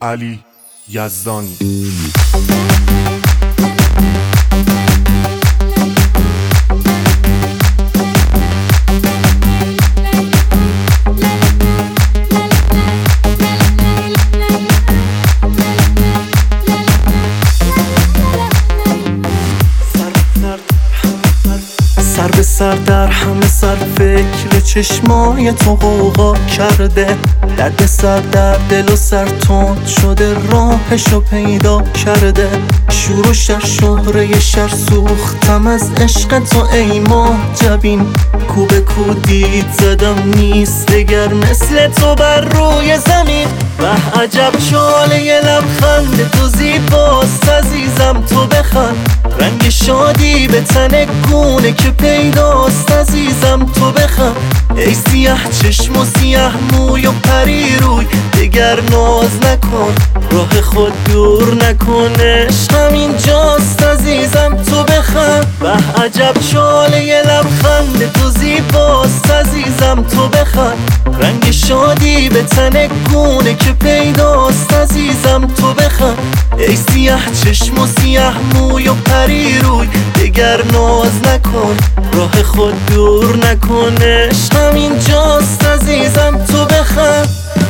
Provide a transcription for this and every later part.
علی یزدانی. سر به سر در همه سر فکر چشمای تو غوغا کرده، درد سر در دل و سر تند شده، راهشو پیدا کرده. شور و شر شهره شر سوختم از عشق تو ای ماه جبین، کو به کو دید زدم نیست دگر مثل تو بر روی زمین. به عجب چاله لبخند تو زیباست عزیزم، تو بخند رنگ شادی به تن گونه که پیداست عزیزم، تو بخند. ای سیاه چشم و سیاه موی و پری روی، دگر ناز نکن راه خود دور نکن، عشق همینجاست عزیزم، تو بخند. به عجب چاله لبخند تو زیباست عزیزم، تو بخند رنگ شادی به تن گونه که پیداست عزیزم، تو بخند. ای سیاه چشم و سیاه موی و پری روی، دگر ناز نکن راه خود دور نکن، عشق همینجاست عزیزم، تو بخند.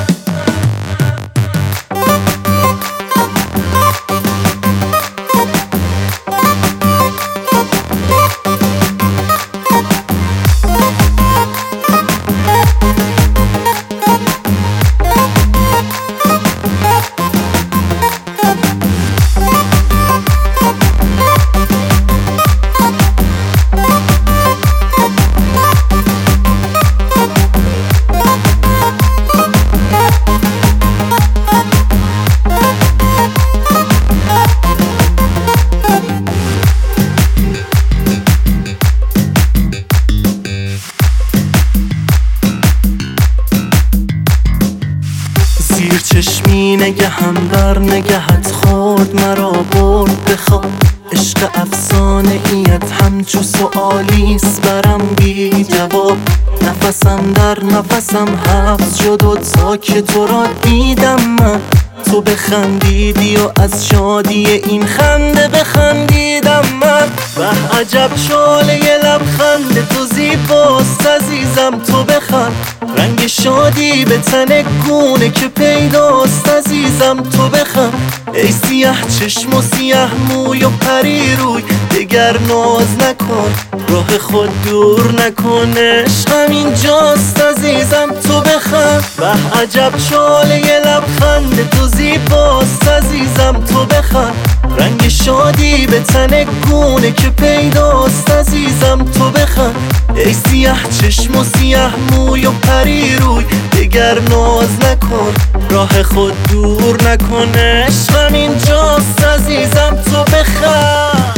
زیر چشمی نگهم در نگهت خورد مرا برد بخواب، عشق افسانه ایت همچو سؤالیست برم بی جواب. نفسم در نفسم حبس شد و تا که تو را دیدم من، تو بخندیدی و از شادی این خنده بخندیدم من. به عجب چاله لبخند تو زیباست عزیزم، تو بخند رنگ شادی به تن گونه که پیداست عزیزم، تو بخند. ای سیاه چشم و سیاه موی و پری روی، دگر ناز نکن راه خود دور نکن، عشق همینجاست عزیزم، تو بخند. به عجب چاله لبخند تو زیباست عزیزم، تو بخند رنگ شادی به تن گونه که پیداست عزیزم، تو بخند. ای سیاه چشم و سیاه موی و پری روی، دگر ناز نکن راه خود دور نکن، عشق همینجاست عزیزم، تو بخند.